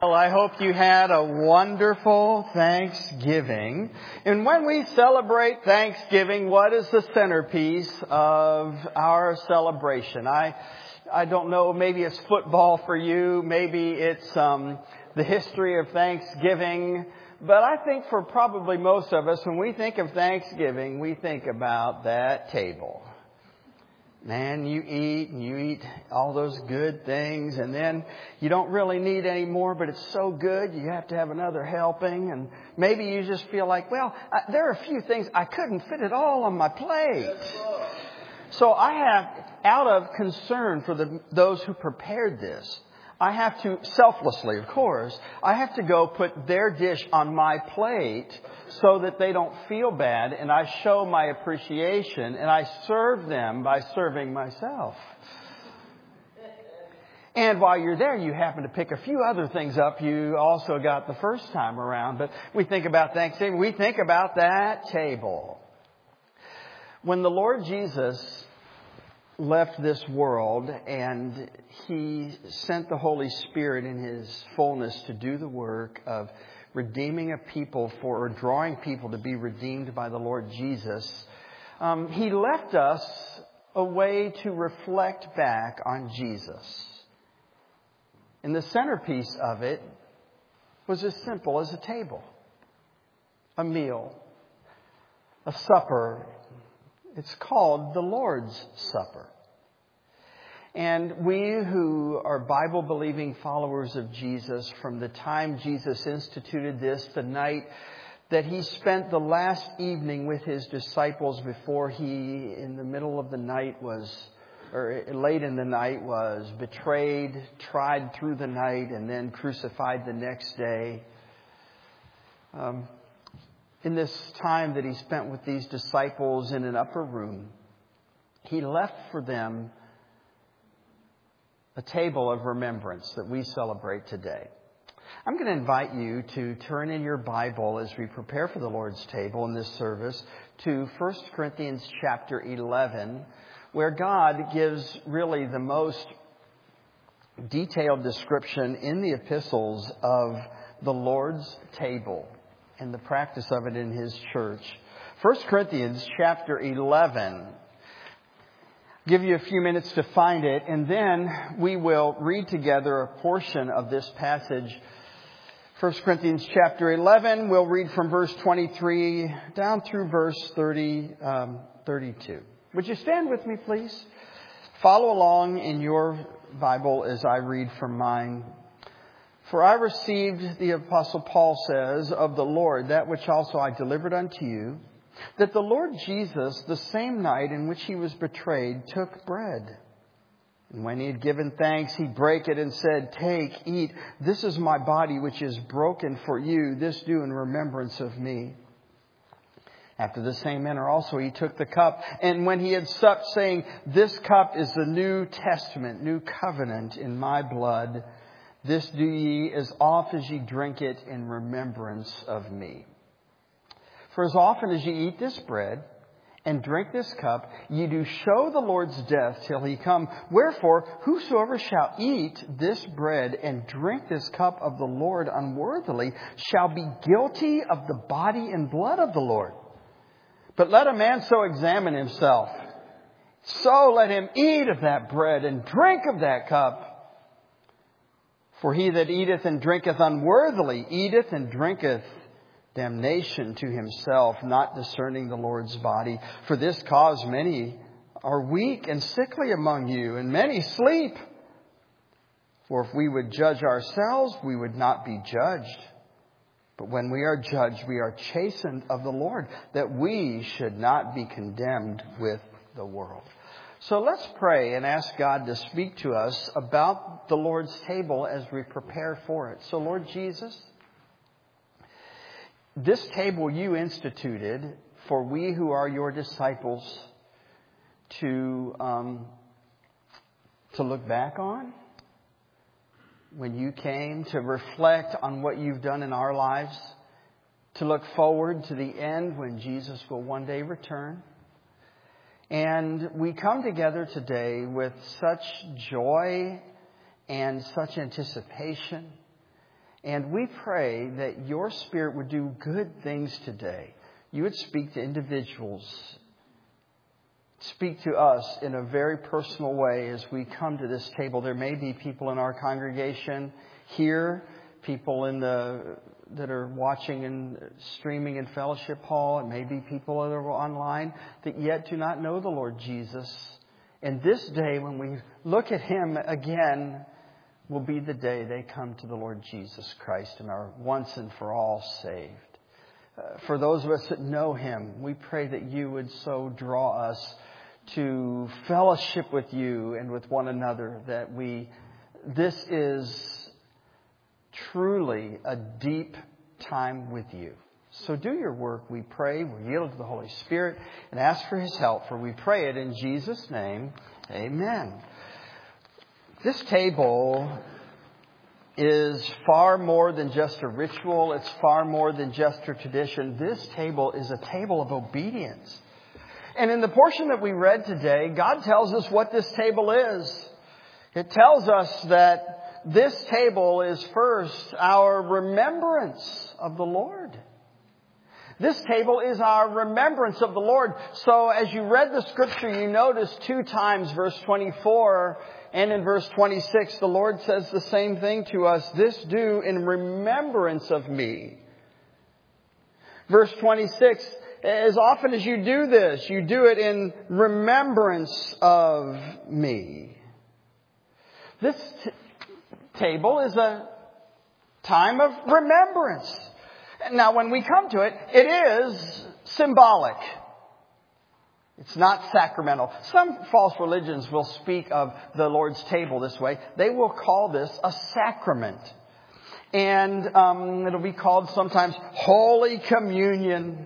Well, I hope you had a wonderful Thanksgiving. And when we celebrate Thanksgiving, what is the centerpiece of our celebration? I don't know, maybe it's football for you, maybe it's the history of Thanksgiving. But I think for probably most of us, when we think of Thanksgiving, we think about that table. Man, you eat all those good things, and then you don't really need any more, but it's so good, you have to have another helping, and maybe you just feel like, well, there are a few things, I couldn't fit it all on my plate. So I have, out of concern for those who prepared this, I have to, selflessly of course, I have to go put their dish on my plate so that they don't feel bad, and I show my appreciation, and I serve them by serving myself. And while you're there, you happen to pick a few other things up you also got the first time around. But we think about Thanksgiving, we think about that table. When the Lord Jesus left this world and He sent the Holy Spirit in His fullness to do the work of redeeming a people or drawing people to be redeemed by the Lord Jesus, He left us a way to reflect back on Jesus. And the centerpiece of it was as simple as a table, a meal, a supper. It's called the Lord's Supper. And we who are Bible-believing followers of Jesus, from the time Jesus instituted this, the night that He spent the last evening with His disciples before He, in the middle of the night late in the night, was betrayed, tried through the night, and then crucified the next day. In this time that He spent with these disciples in an upper room, He left for them a table of remembrance that we celebrate today. I'm going to invite you to turn in your Bible as we prepare for the Lord's table in this service to 1 Corinthians chapter 11, where God gives really the most detailed description in the epistles of the Lord's table and the practice of it in His church. 1 Corinthians chapter 11. Give you a few minutes to find it, and then we will read together a portion of this passage. 1 Corinthians chapter 11, we'll read from verse 23 down through verse 32. Would you stand with me, please? Follow along in your Bible as I read from mine. For I received, the Apostle Paul says, of the Lord that which also I delivered unto you, that the Lord Jesus, the same night in which He was betrayed, took bread. And when He had given thanks, He brake it and said, Take, eat, this is my body which is broken for you. This do in remembrance of me. After the same manner also He took the cup, and when He had supped, saying, This cup is the New Testament, new covenant in my blood. This do ye as oft as ye drink it in remembrance of me. For as often as ye eat this bread and drink this cup, ye do show the Lord's death till He come. Wherefore, whosoever shall eat this bread and drink this cup of the Lord unworthily shall be guilty of the body and blood of the Lord. But let a man so examine himself. So let him eat of that bread and drink of that cup. For he that eateth and drinketh unworthily eateth and drinketh damnation to himself, not discerning the Lord's body. For this cause many are weak and sickly among you, and many sleep. For if we would judge ourselves, we would not be judged. But when we are judged, we are chastened of the Lord, that we should not be condemned with the world. So let's pray and ask God to speak to us about the Lord's table as we prepare for it. So Lord Jesus, this table you instituted for we who are your disciples to look back on. When you came to reflect on what you've done in our lives, to look forward to the end when Jesus will one day return. And we come together today with such joy and such anticipation And we pray that your Spirit would do good things today. You would speak to individuals. Speak to us in a very personal way as we come to this table. There may be people in our congregation here, people that are watching and streaming in Fellowship Hall. It may be people that are online that yet do not know the Lord Jesus. And this day, when we look at Him again, will be the day they come to the Lord Jesus Christ and are once and for all saved. For those of us that know Him, we pray that you would so draw us to fellowship with you and with one another, that this is truly a deep time with you. So do your work, we pray. We yield to the Holy Spirit and ask for His help, for we pray it in Jesus' name. Amen. This table is far more than just a ritual. It's far more than just a tradition. This table is a table of obedience. And in the portion that we read today, God tells us what this table is. It tells us that this table is first our remembrance of the Lord. This table is our remembrance of the Lord. So as you read the scripture, you notice 2 times, verse 24 and in verse 26, the Lord says the same thing to us. This do in remembrance of me. Verse 26, as often as you do this, you do it in remembrance of me. This table is a time of remembrance. Now, when we come to it, it is symbolic. It's not sacramental. Some false religions will speak of the Lord's table this way. They will call this a sacrament. And it'll be called sometimes Holy Communion.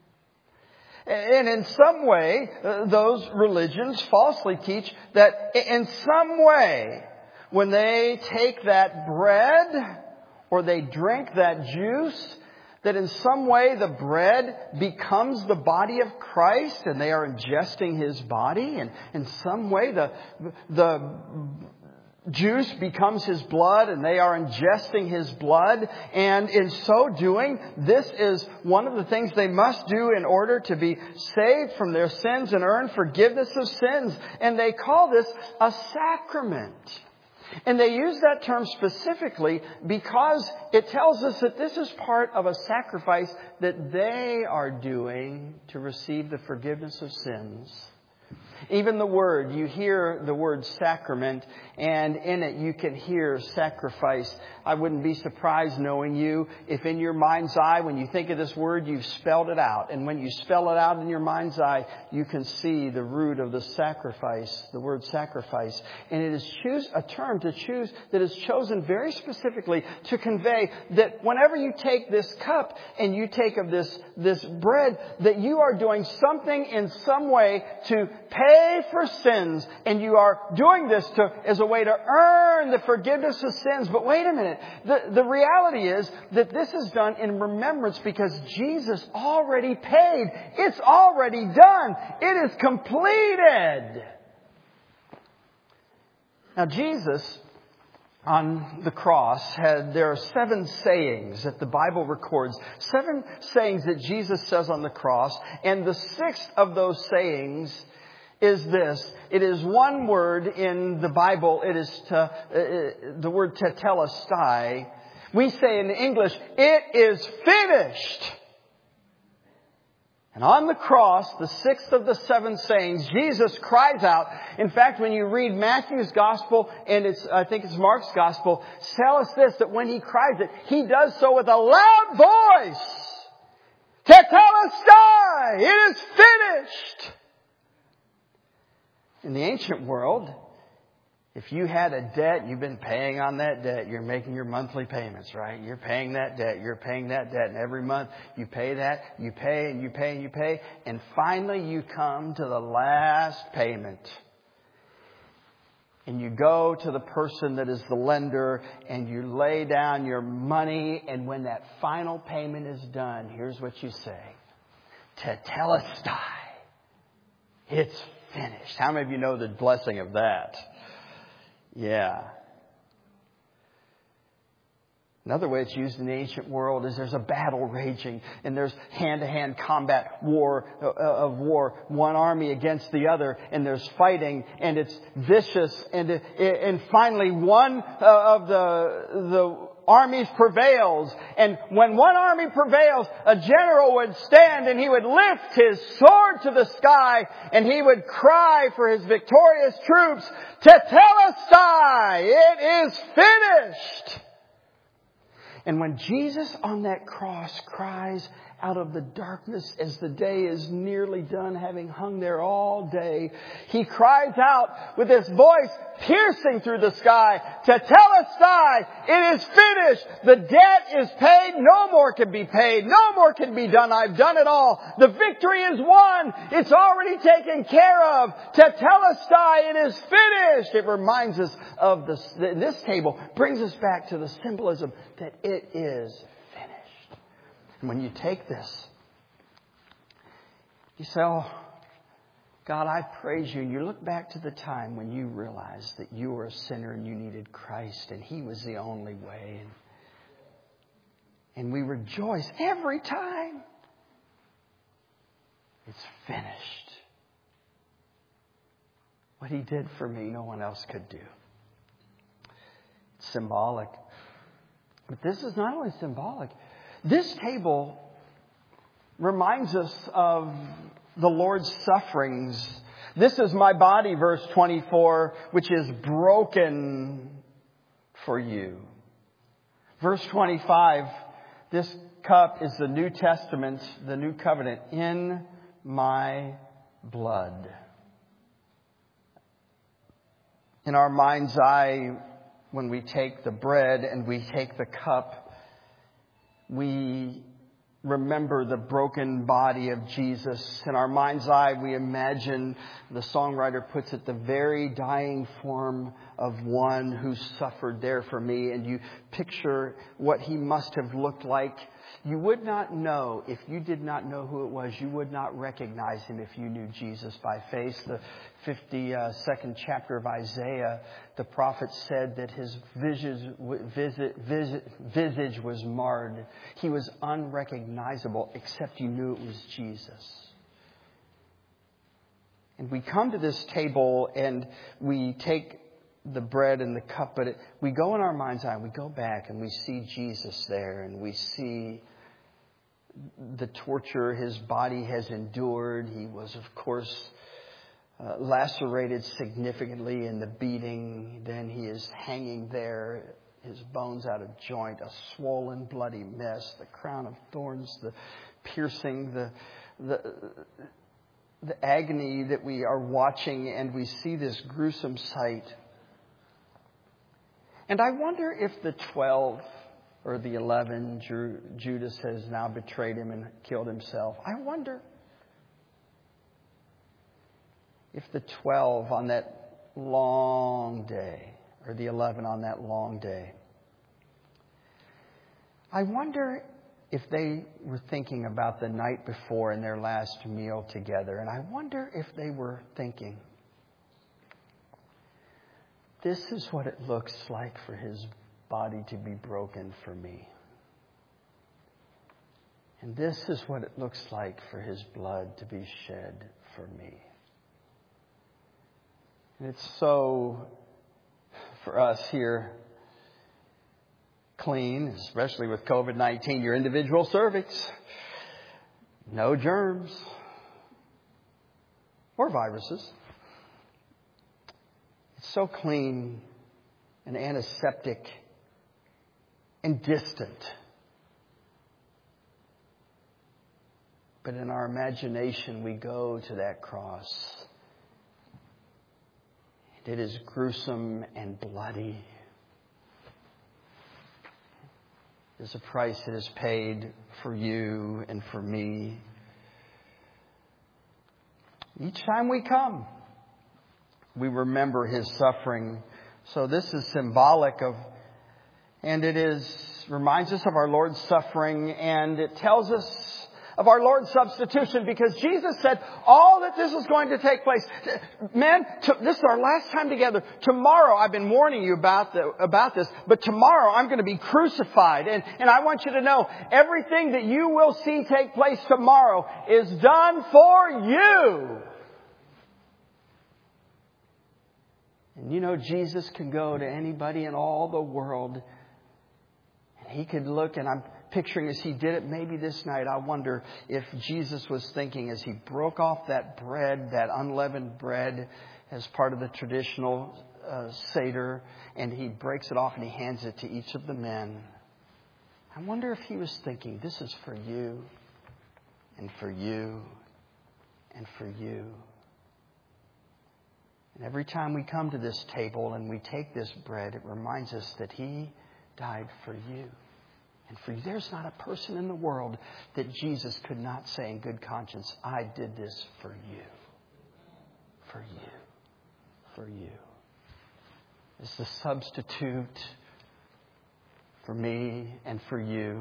And in some way, those religions falsely teach that in some way, when they take that bread or they drink that juice, that in some way the bread becomes the body of Christ and they are ingesting His body. And in some way the juice becomes His blood and they are ingesting His blood. And in so doing, this is one of the things they must do in order to be saved from their sins and earn forgiveness of sins. And they call this a sacrament. And they use that term specifically because it tells us that this is part of a sacrifice that they are doing to receive the forgiveness of sins. Even the word, you hear the word sacrament, and in it you can hear sacrifice. I wouldn't be surprised, knowing you, if in your mind's eye, when you think of this word, you've spelled it out. And when you spell it out in your mind's eye, you can see the root of the sacrifice, the word sacrifice. And it is a term to choose that is chosen very specifically to convey that whenever you take this cup and you take of this bread, that you are doing something in some way to pay for sins. And you are doing this as a way to earn the forgiveness of sins. But wait a minute. The reality is that this is done in remembrance because Jesus already paid. It's already done. It is completed. Now Jesus on the cross there are 7 sayings that the Bible records. 7 sayings that Jesus says on the cross. And the 6th of those sayings is this. It is one word in the Bible. It is the word tetelestai. We say in English, it is finished. And on the cross, the 6th of the 7 sayings, Jesus cries out. In fact, when you read Matthew's gospel and I think it's Mark's gospel, tell us this, that when He cries it, He does so with a loud voice. Tetelestai! It is finished! In the ancient world, if you had a debt, you've been paying on that debt, you're making your monthly payments, right? You're paying that debt, you're paying that debt, and every month you pay that, you pay and you pay and you pay, and finally you come to the last payment. And you go to the person that is the lender and you lay down your money, and when that final payment is done, here's what you say. Tetelestai. It's finished. How many of you know the blessing of that? Yeah. Another way it's used in the ancient world is there's a battle raging and there's hand-to-hand combat war. One army against the other, and there's fighting, and it's vicious, and finally one of the armies prevails. And when one army prevails, a general would stand and he would lift his sword to the sky and he would cry for his victorious troops, "Tetelestai! It is finished!" And when Jesus on that cross cries out of the darkness as the day is nearly done, having hung there all day, He cries out with His voice piercing through the sky, "Tetelestai! It is finished! The debt is paid. No more can be paid. No more can be done. I've done it all. The victory is won. It's already taken care of. Tetelestai! It is finished!" It reminds us of this table, brings us back to the symbolism that it is finished. And when you take this, you say, "Oh, God, I praise you." And you look back to the time when you realized that you were a sinner and you needed Christ and He was the only way. And we rejoice every time. It's finished. What He did for me, no one else could do. It's symbolic. But this is not only symbolic. This table reminds us of the Lord's sufferings. "This is my body," verse 24, "which is broken for you." Verse 25, "This cup is the New Testament, the New Covenant, in my blood." In our mind's eye, when we take the bread and we take the cup, we remember the broken body of Jesus. In our mind's eye, we imagine, the songwriter puts it, the very dying form of one who suffered there for me. And you picture what He must have looked like. You would not know, if you did not know who it was, you would not recognize Him if you knew Jesus by face. The 52nd chapter of Isaiah, the prophet said that His visage was marred. He was unrecognizable, except you knew it was Jesus. And we come to this table and we take the bread and the cup, but we go in our mind's eye, we go back and we see Jesus there, and we see the torture His body has endured. He was, of course, lacerated significantly in the beating. Then He is hanging there, His bones out of joint, a swollen, bloody mess, the crown of thorns, the piercing, the agony that we are watching, and we see this gruesome sight. And I wonder if the 12 or the 11, Judas has now betrayed Him and killed himself. I wonder if the 12 on that long day, or the 11 on that long day, I wonder if they were thinking about the night before in their last meal together. And I wonder if they were thinking, "This is what it looks like for His body to be broken for me. And this is what it looks like for His blood to be shed for me." And it's so, for us here, clean, especially with COVID-19, your individual cervix, no germs or viruses. It's so clean and antiseptic and distant. But in our imagination, we go to that cross. It is gruesome and bloody. There's a price that is paid for you and for me. Each time we come, we remember His suffering. So this is symbolic of, and it reminds us of our Lord's suffering, and it tells us of our Lord's substitution, because Jesus said all that this is going to take place. Men, this is our last time together. Tomorrow, I've been warning you about this, but tomorrow I'm going to be crucified. And I want you to know, everything that you will see take place tomorrow is done for you. And you know, Jesus can go to anybody in all the world, and He could look, and I'm picturing as He did it maybe this night, I wonder if Jesus was thinking as He broke off that bread, that unleavened bread, as part of the traditional Seder, and He breaks it off and He hands it to each of the men. I wonder if He was thinking, this is for you, and for you, and for you. And every time we come to this table and we take this bread, it reminds us that He died for you. And for you, there's not a person in the world that Jesus could not say in good conscience, I did this for you. For you. For you. It's the substitute for me and for you.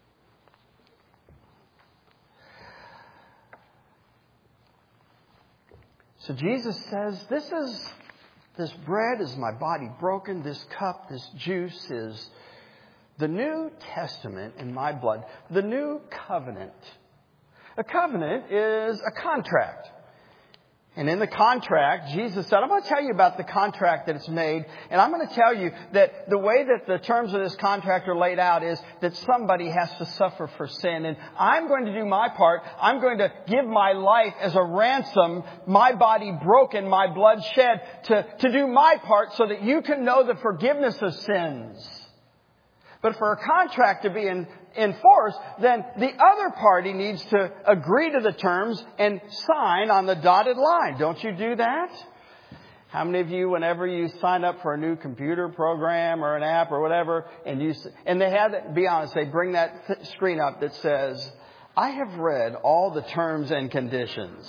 So Jesus says, this bread is my body broken. This cup, this juice is the New Testament in my blood. The new covenant. A covenant is a contract. And in the contract, Jesus said, I'm going to tell you about the contract that it's made. And I'm going to tell you that the way that the terms of this contract are laid out is that somebody has to suffer for sin. And I'm going to do my part. I'm going to give my life as a ransom, my body broken, my blood shed, to do my part so that you can know the forgiveness of sins. But for a contract to be enforced, then the other party needs to agree to the terms and sign on the dotted line. Don't you do that? How many of you, whenever you sign up for a new computer program or an app or whatever, and they have, be honest, they bring that screen up that says, I have read all the terms and conditions.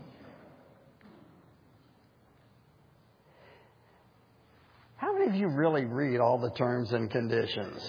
How many of you really read all the terms and conditions?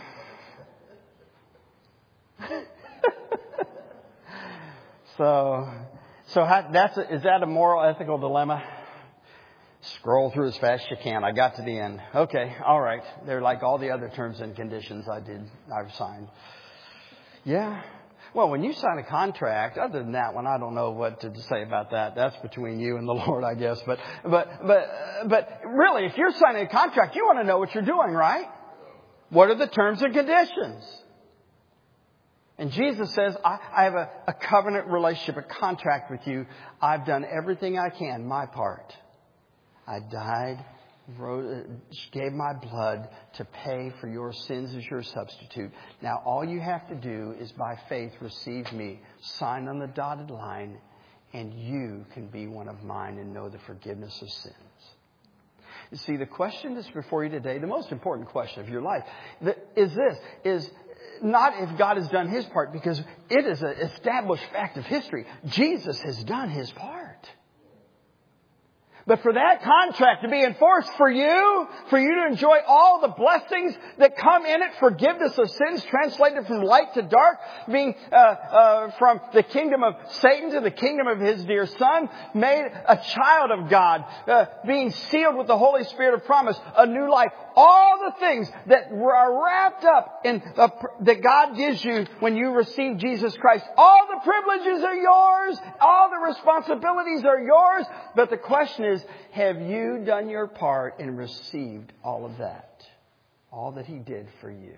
Is that a moral, ethical dilemma? Scroll through as fast as you can. I got to the end. Okay, all right. They're like all the other terms and conditions I've signed. Yeah. Well, when you sign a contract, other than that one, I don't know what to say about that. That's between you and the Lord, I guess. But really, if you're signing a contract, you want to know what you're doing, right? What are the terms and conditions? And Jesus says, I have a covenant relationship, a contract with you. I've done everything I can, my part. I died, gave my blood to pay for your sins as your substitute. Now, all you have to do is by faith receive me, sign on the dotted line, and you can be one of mine and know the forgiveness of sins. You see, the question that's before you today, the most important question of your life, is not if God has done His part, because it is an established fact of history. Jesus has done His part. But for that contract to be enforced for you to enjoy all the blessings that come in it, forgiveness of sins, translated from light to dark, being from the kingdom of Satan to the kingdom of His dear Son, made a child of God, being sealed with the Holy Spirit of promise, a new life, all the things that are wrapped up in that God gives you when you receive Jesus Christ. All the privileges are yours. All the responsibilities are yours. But the question is, have you done your part and received all of that? All that He did for you?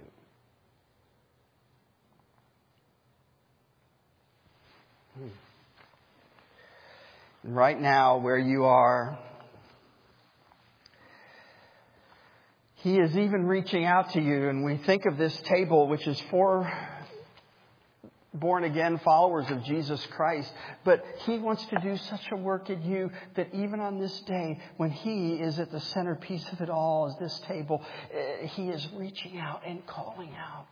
Right now, where you are, He is even reaching out to you. And we think of this table, which is for born-again followers of Jesus Christ. But He wants to do such a work in you that even on this day, when He is at the centerpiece of it all, as this table, He is reaching out and calling out.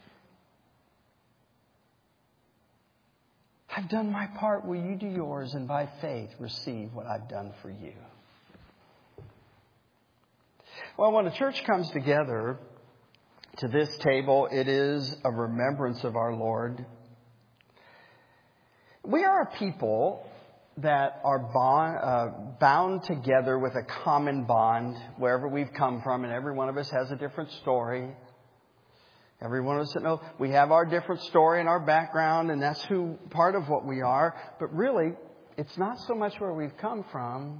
I've done my part. Will you do yours? And by faith, receive what I've done for you. Well, when a church comes together to this table, it is a remembrance of our Lord. We are a people that are bound together with a common bond wherever we've come from, and every one of us has a different story. Every one of us know we have our different story and our background, and that's part of what we are. But really, it's not so much where we've come from,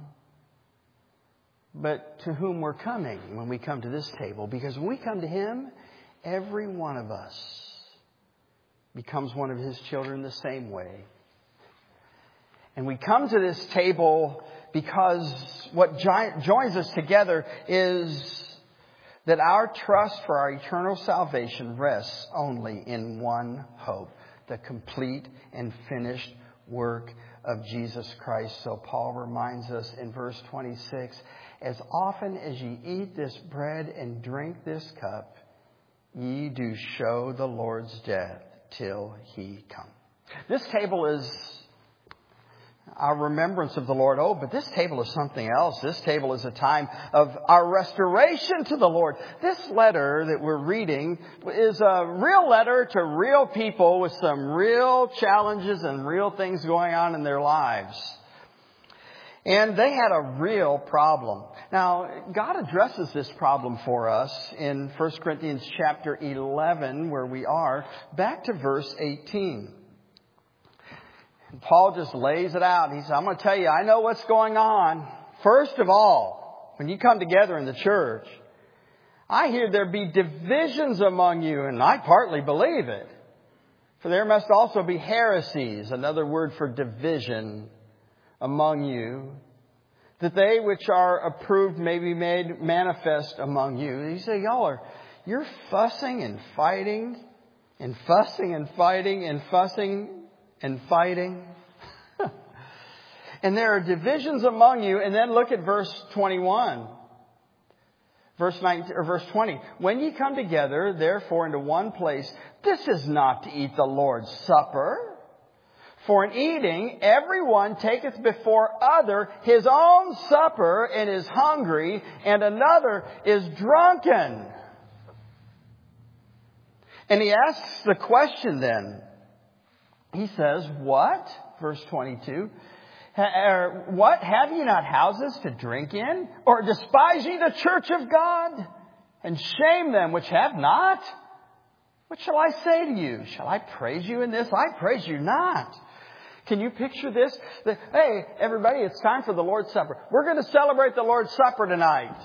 but to whom we're coming when we come to this table. Because when we come to Him, every one of us becomes one of His children the same way. And we come to this table because what joins us together is that our trust for our eternal salvation rests only in one hope, the complete and finished work of Jesus Christ. So Paul reminds us in verse 26, as often as ye eat this bread and drink this cup, ye do show the Lord's death till He come. This table is our remembrance of the Lord. Oh, but this table is something else. This table is a time of our restoration to the Lord. This letter that we're reading is a real letter to real people with some real challenges and real things going on in their lives. And they had a real problem. Now, God addresses this problem for us in 1 Corinthians chapter 11, where we are, back to verse 18. Paul just lays it out. He says, I'm going to tell you, I know what's going on. First of all, when you come together in the church, I hear there be divisions among you, and I partly believe it. For there must also be heresies, another word for division, among you, that they which are approved may be made manifest among you. He said, you're fussing and fighting, and fussing and fighting, and fussing and fighting. And there are divisions among you. And then look at verse 21. Verse 19 or verse 20. When ye come together, therefore, into one place, this is not to eat the Lord's Supper. For in eating, everyone taketh before other his own supper and is hungry, and another is drunken. And he asks the question then. He says, what? Verse 22. What? Have ye not houses to drink in? Or despise ye the church of God? And shame them which have not? What shall I say to you? Shall I praise you in this? I praise you not. Can you picture this? Hey, everybody, it's time for the Lord's Supper. We're going to celebrate the Lord's Supper tonight.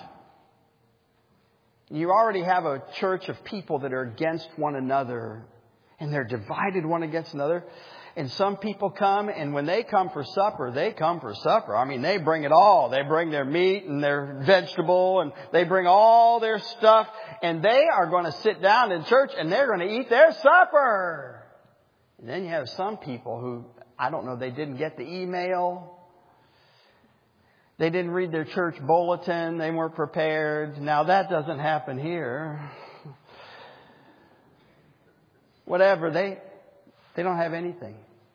You already have a church of people that are against one another. And they're divided one against another. And some people come, and when they come for supper, they come for supper. I mean, they bring it all. They bring their meat and their vegetable, and they bring all their stuff. And they are going to sit down in church, and they're going to eat their supper. And then you have some people who, I don't know, they didn't get the email. They didn't read their church bulletin. They weren't prepared. Now, that doesn't happen here. Whatever, they don't have anything.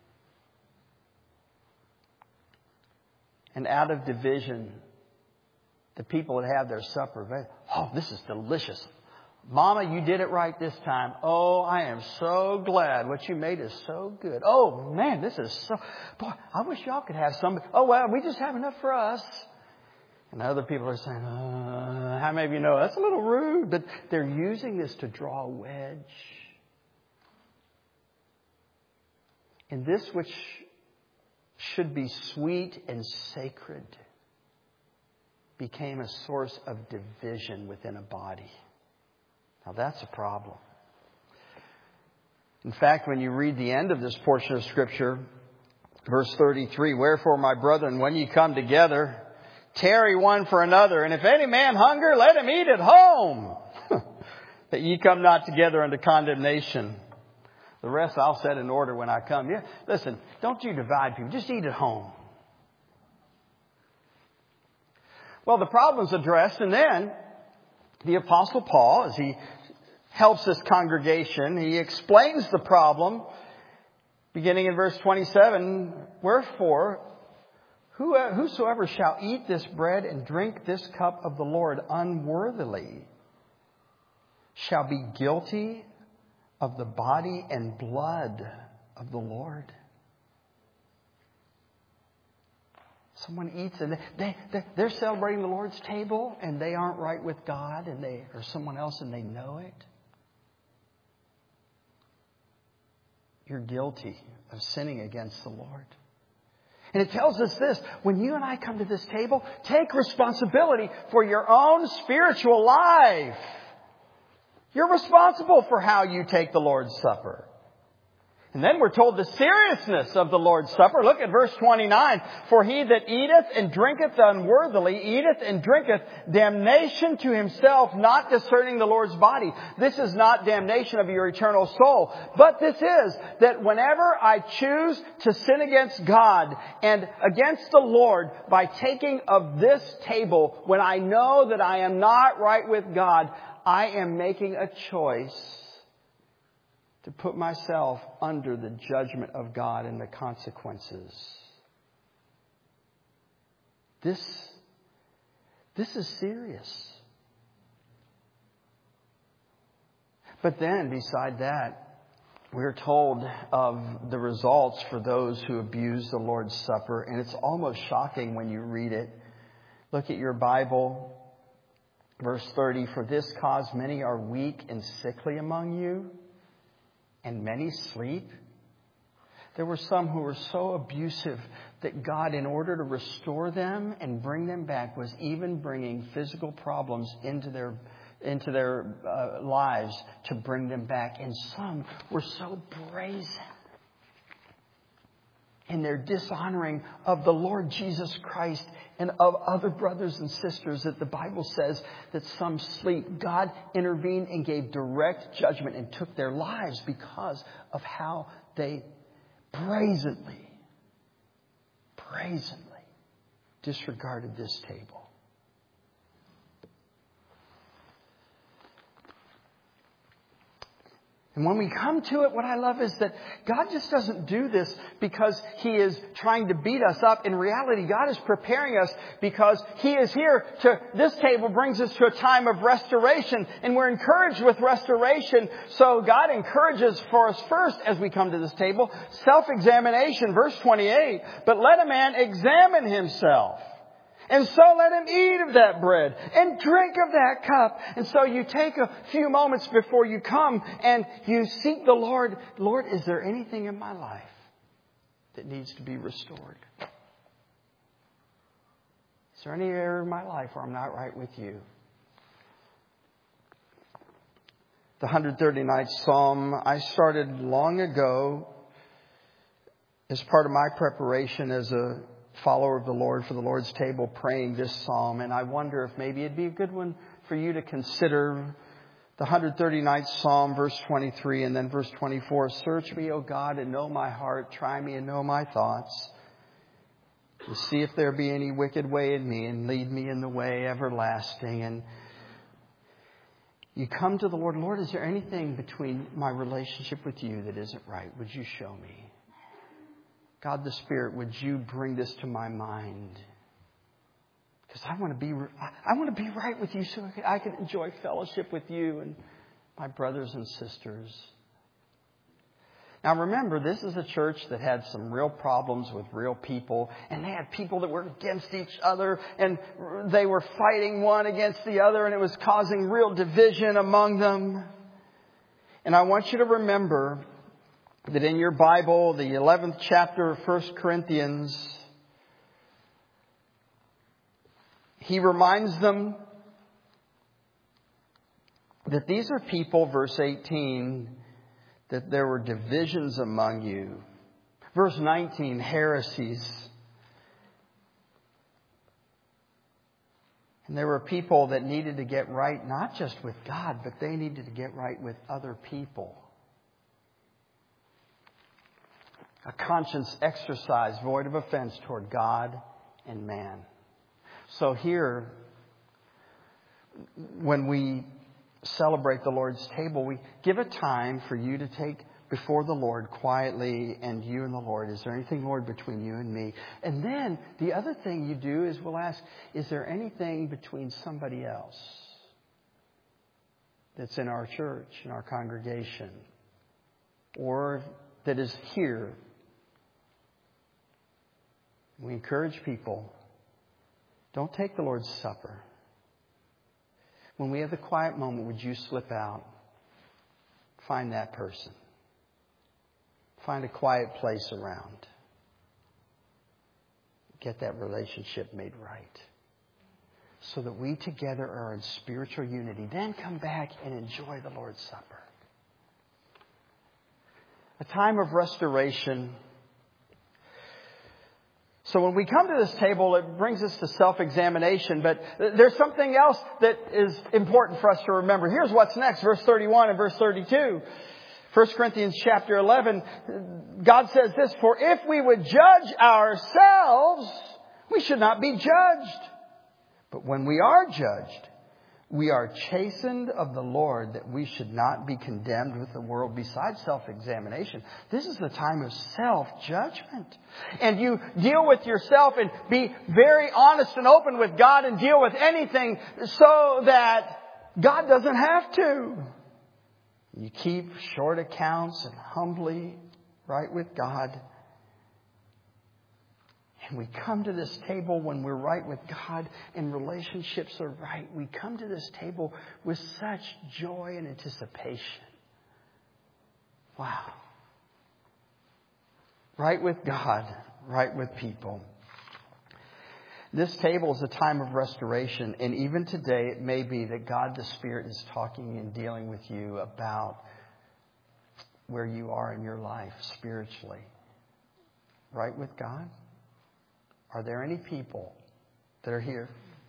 And out of division, the people that have their supper, oh, this is delicious. Mama, you did it right this time. Oh, I am so glad. What you made is so good. Oh, man, this is so... Boy, I wish y'all could have some. Oh, well, we just have enough for us. And other people are saying, how many of you know that's a little rude? But they're using this to draw a wedge. And this which should be sweet and sacred became a source of division within a body. Now that's a problem. In fact, when you read the end of this portion of Scripture, verse 33, wherefore, my brethren, when ye come together, tarry one for another. And if any man hunger, let him eat at home, that ye come not together unto condemnation. The rest I'll set in order when I come. Yeah, listen, don't you divide people. Just eat at home. Well, the problem's addressed, and then the Apostle Paul, as he helps this congregation, he explains the problem, beginning in verse 27. Wherefore, whosoever shall eat this bread and drink this cup of the Lord unworthily shall be guilty of the body and blood of the Lord. Someone eats and they're celebrating the Lord's table and they aren't right with God or someone else and they know it. You're guilty of sinning against the Lord. And it tells us this, when you and I come to this table, take responsibility for your own spiritual life. You're responsible for how you take the Lord's Supper. And then we're told the seriousness of the Lord's Supper. Look at verse 29. For he that eateth and drinketh unworthily eateth and drinketh damnation to himself, not discerning the Lord's body. This is not damnation of your eternal soul. But this is that whenever I choose to sin against God and against the Lord by taking of this table, when I know that I am not right with God, I am making a choice to put myself under the judgment of God and the consequences. This is serious. But then, beside that, we're told of the results for those who abuse the Lord's Supper. And it's almost shocking when you read it. Look at your Bible. Verse 30, for this cause many are weak and sickly among you, and many sleep. There were some who were so abusive that God, in order to restore them and bring them back, was even bringing physical problems into their lives to bring them back. And some were so brazen in their dishonoring of the Lord Jesus Christ and of other brothers and sisters that the Bible says that some sleep. God intervened and gave direct judgment and took their lives because of how they brazenly disregarded this table. And when we come to it, what I love is that God just doesn't do this because He is trying to beat us up. In reality, God is preparing us because He is here this table brings us to a time of restoration. And we're encouraged with restoration. So God encourages for us first, as we come to this table, self-examination. Verse 28, but let a man examine himself. And so let him eat of that bread and drink of that cup. And so you take a few moments before you come and you seek the Lord. Lord, is there anything in my life that needs to be restored? Is there any area in my life where I'm not right with you? The 139th Psalm, I started long ago as part of my preparation as a follower of the Lord for the Lord's table, praying this psalm. And I wonder if maybe it'd be a good one for you to consider. The 139th Psalm, verse 23 and then verse 24. Search me, O God, and know my heart. Try me and know my thoughts. To see if there be any wicked way in me, and lead me in the way everlasting. And you come to the Lord. Lord, is there anything between my relationship with you that isn't right? Would you show me? God the Spirit, would you bring this to my mind? Because I want to be right with you so I can enjoy fellowship with you and my brothers and sisters. Now remember, this is a church that had some real problems with real people. And they had people that were against each other. And they were fighting one against the other. And it was causing real division among them. And I want you to remember that in your Bible, the 11th chapter of 1 Corinthians, he reminds them that these are people, verse 18, that there were divisions among you. Verse 19, heresies. And there were people that needed to get right, not just with God, but they needed to get right with other people. A conscience exercise void of offense toward God and man. So here, when we celebrate the Lord's table, we give a time for you to take before the Lord quietly, and you and the Lord. Is there anything, Lord, between you and me? And then the other thing you do is we'll ask, is there anything between somebody else that's in our church, in our congregation, or that is here? We encourage people, don't take the Lord's Supper. When we have the quiet moment, would you slip out? Find that person. Find a quiet place around. Get that relationship made right. So that we together are in spiritual unity. Then come back and enjoy the Lord's Supper. A time of restoration. So when we come to this table, it brings us to self-examination. But there's something else that is important for us to remember. Here's what's next, verse 31 and verse 32. 1 Corinthians chapter 11, God says this, for if we would judge ourselves, we should not be judged. But when we are judged, we are chastened of the Lord, that we should not be condemned with the world. Besides self-examination, this is the time of self-judgment. And you deal with yourself and be very honest and open with God and deal with anything so that God doesn't have to. You keep short accounts and humbly right with God. And we come to this table when we're right with God and relationships are right. We come to this table with such joy and anticipation. Wow. Right with God, right with people. This table is a time of restoration. And even today, it may be that God the Spirit is talking and dealing with you about where you are in your life spiritually. Right with God? Are there any people that are here?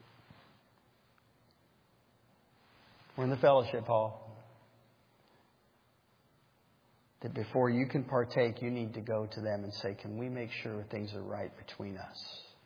We're in the fellowship hall. That before you can partake, you need to go to them and say, can we make sure things are right between us?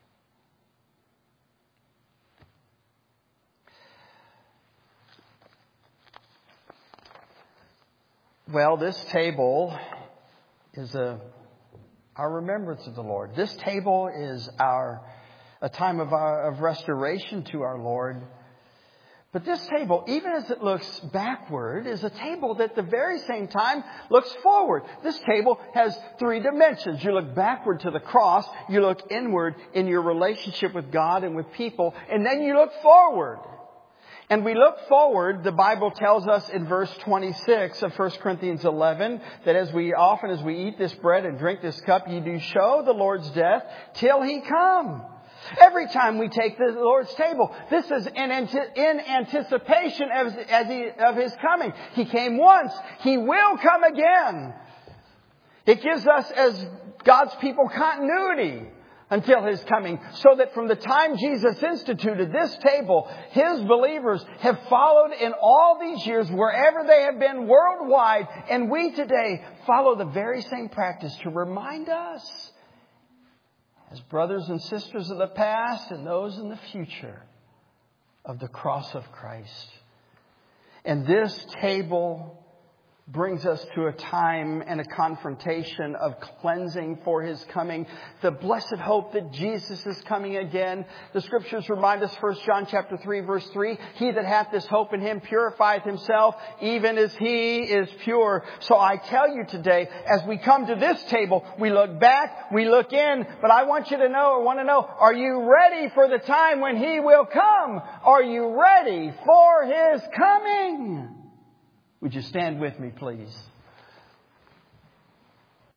Well, this table is our remembrance of the Lord. This table is a time of restoration to our Lord. But this table, even as it looks backward, is a table that at the very same time looks forward. This table has three dimensions. You look backward to the cross, you look inward in your relationship with God and with people, and then you look forward. And we look forward, the Bible tells us in verse 26 of 1 Corinthians 11, that as we eat this bread and drink this cup, you do show the Lord's death till He come. Every time we take the Lord's table, this is in anticipation of His coming. He came once. He will come again. It gives us as God's people continuity until His coming, so that from the time Jesus instituted this table, His believers have followed in all these years wherever they have been worldwide. And we today follow the very same practice to remind us, as brothers and sisters of the past and those in the future, of the cross of Christ. And this table brings us to a time and a confrontation of cleansing for His coming. The blessed hope that Jesus is coming again. The Scriptures remind us, 1 John chapter 3, verse 3, He that hath this hope in Him purifieth himself, even as He is pure. So I tell you today, as we come to this table, we look back, we look in, but I want to know, are you ready for the time when He will come? Are you ready for His coming? Would you stand with me, please?